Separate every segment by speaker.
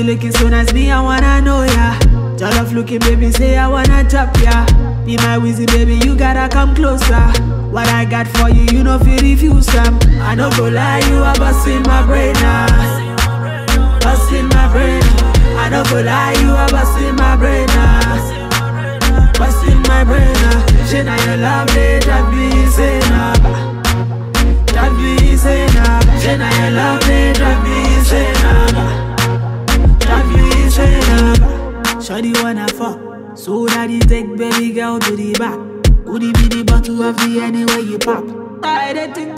Speaker 1: you looking so nice, me I wanna know ya. Jollof looking baby, say I wanna chop ya. Be my Weezy baby, you gotta come closer. What I got for you, you know fi refuse them. I don't go lie, you are busting my brain now. Busting my brain. I don't go lie, you are busting my brain now. Busting my brain now. She now you love me, that be insane now. That be insane now. She now you love me, that be insane now. That be insane now. Shawty wanna fuck, so that you take baby girl to the back. Could it be the bottle of the anywhere you pop? I did think,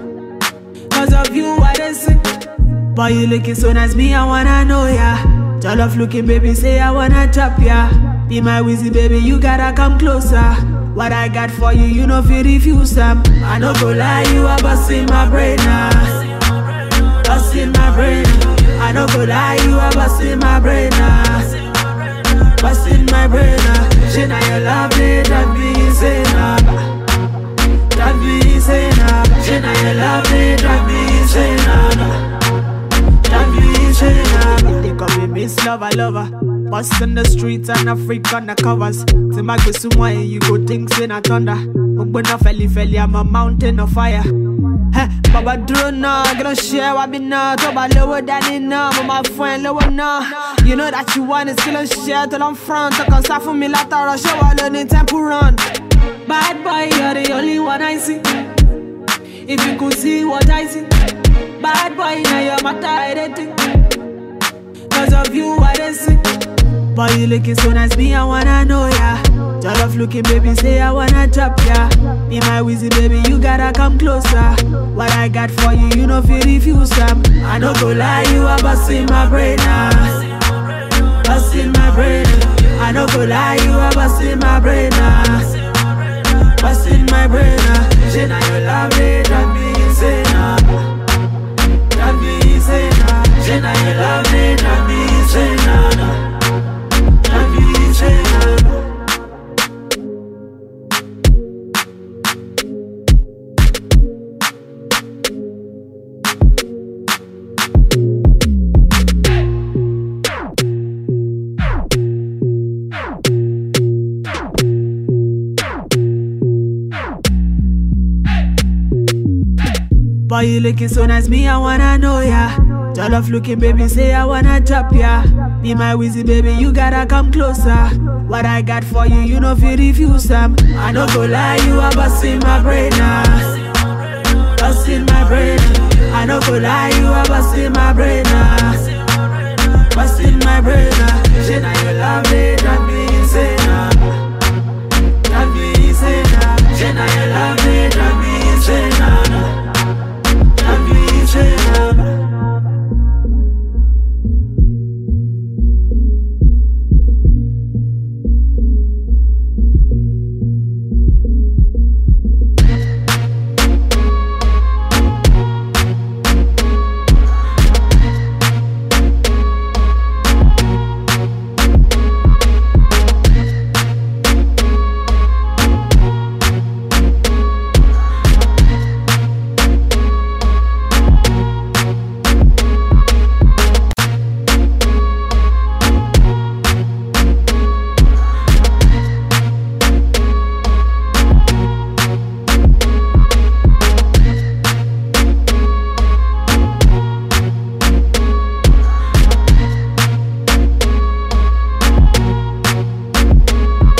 Speaker 1: cause of you I did sick. Boy you looking so nice, me I wanna know ya. Jollof looking baby, say I wanna chop ya. Be my Weezy baby, you gotta come closer. What I got for you, you know fi refuse them. I don't go lie, you are busting my brain now. Busting my brain. I don't go lie, you are busting my brain now. Busting my brain now. She now you love me, that be insane now. That be insane now. She now you love me, that be insane now. That be insane now. They call me Miss Lover. Bust in the streets and a freak on the covers. To my go somewhere you go things in a thunder. Muguna felly, I'm a mountain of fire. Hey, Baba drone now, gonna share what be now. Talk about lower than enough, but my friend lower now. You know that you want it, still share till I'm front. Talk on start for me later, show I learn in temple run. Bad boy, you're the only one I see. If you could see what I see. Bad boy, now you're my identity. Cause of you, I didn't see. Boy, you looking so nice, me I wanna know ya. Jollof looking baby, say I wanna chop ya. Be my Weezy baby, you gotta come closer. What I got for you, you know fi refuse them. I don't go lie, you are busting my brain now. Busting my brain. I don't go lie, you are busting my brain now. Busting my brain now. She now you love me, that be insane now. That be insane now. She now you love me, that be insane now. That be insane now. Boy, you looking so nice, me I wanna know ya. Jollof looking baby, say I wanna chop ya. Be my Weezy baby, you gotta come closer. What I got for you, you know fi refuse them. I don't go lie, you are busting my brain now. Busting my brain. I don't go lie, you are busting my brain now. Busting my brain now. She now you love me, that